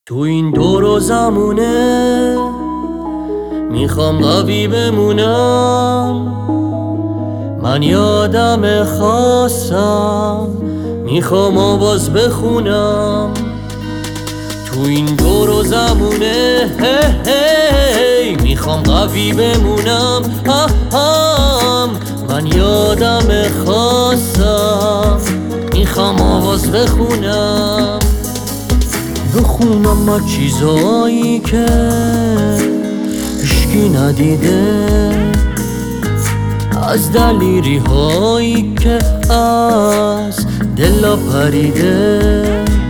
تو این دور و زمونه میخوام قوی بمونم. من یادم خواستم میخوام آواز بخونم. تو این دور و زمونه میخوام قوی بمونم. من یادم خواستم میخوام آواز بخونم. بخونم از چیزایی که هیچکی ندیده، از دلیری هایی که از دلا پریده.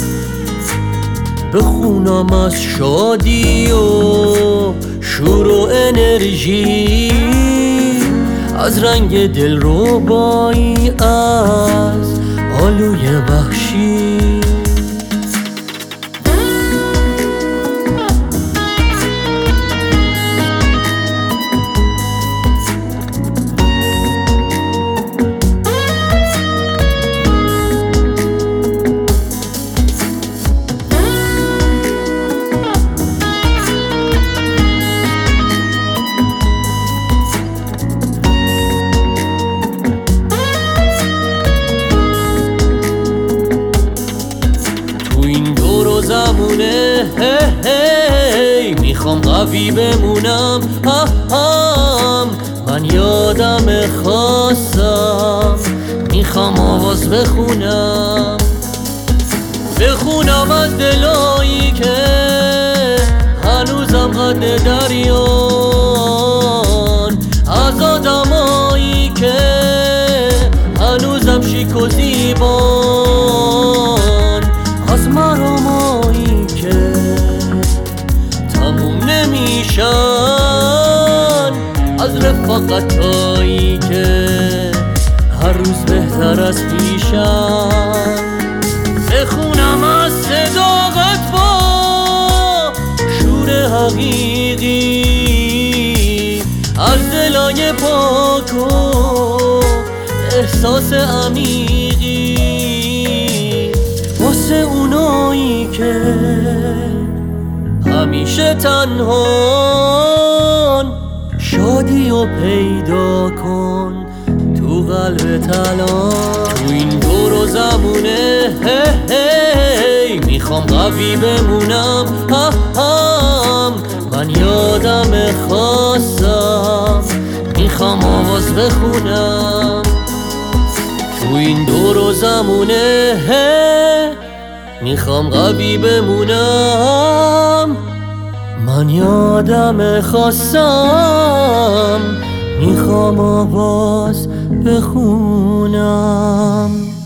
بخونم از شادی و شور و انرژی، از رنگ دلربایی، از آلوی وحشی. زمونه میخوام قوی بمونم. من یادم خواستم میخوام آواز بخونم. بخونم از دلایی که هنوزم قد دریان، از آدمایی که هنوزم شیک و زیبان، از مرامایی که تموم نمیشن، از رفاقتایی که هر روز بهتر از پیشن. بخونم از صداقت با شور حقیقی، از دلای پاک و احساس عمیقی، واسه اونایی که همیشه تنهان. شادی و پیدا کن تو قلب تلان. تو این دور و زمونه میخوام قوی بمونم. من یادم خواستم میخوام آواز بخونم. تو این دور و زمونه میخوام قوی بمونم. من یادم خواستم میخوام آواز بخونم.